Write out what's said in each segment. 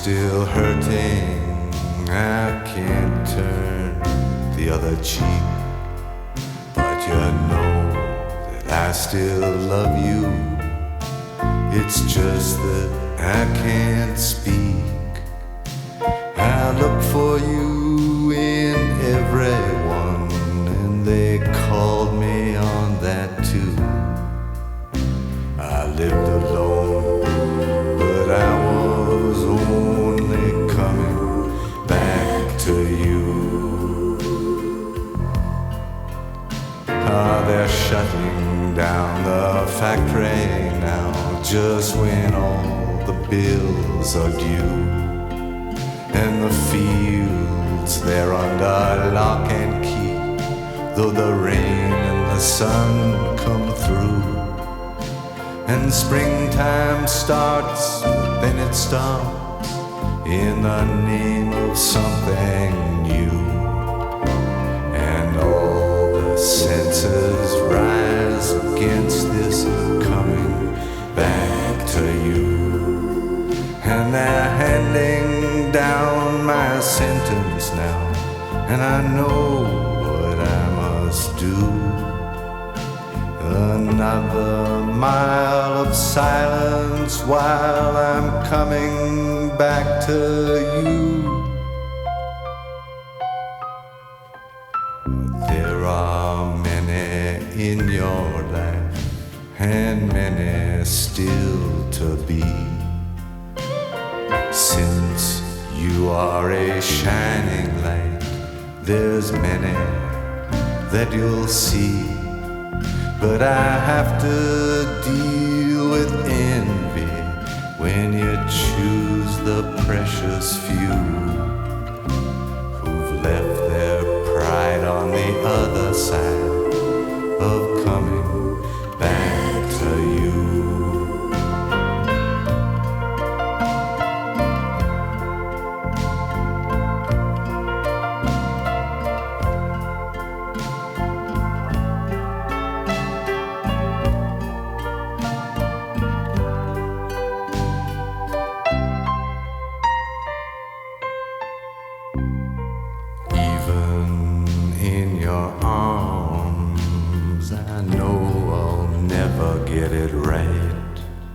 still hurting, I can't turn the other cheek. But you know that I still love you. It's just that I can't speak. I look for you in everyone, and they called me on that too. I lived alone, but I was only coming back to you. They're shutting down the factory now, just when all the bills are due. And the fields, they're under lock and key, though the rain and the sun come through. And springtime starts, then it stops, in the name of something new. And all the senses rise against this coming back to you. And they're handing down my sentence now, and I know what I must do. Another mile of silence while I'm coming back to you. There are many in your life, and many still to be. Since you are a shining light, there's many that you'll see. But I have to deal with envy when you choose the precious few who've left their pride on the other side of coming back to you. In your arms, I know I'll never get it right.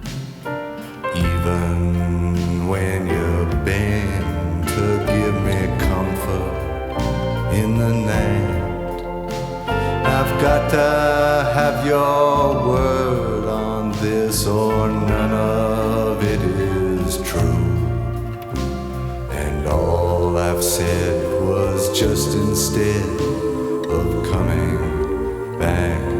Even when you bend to give me comfort in the night, I've got to have your word on this, or none of it is true. And all I've said was just instead of coming back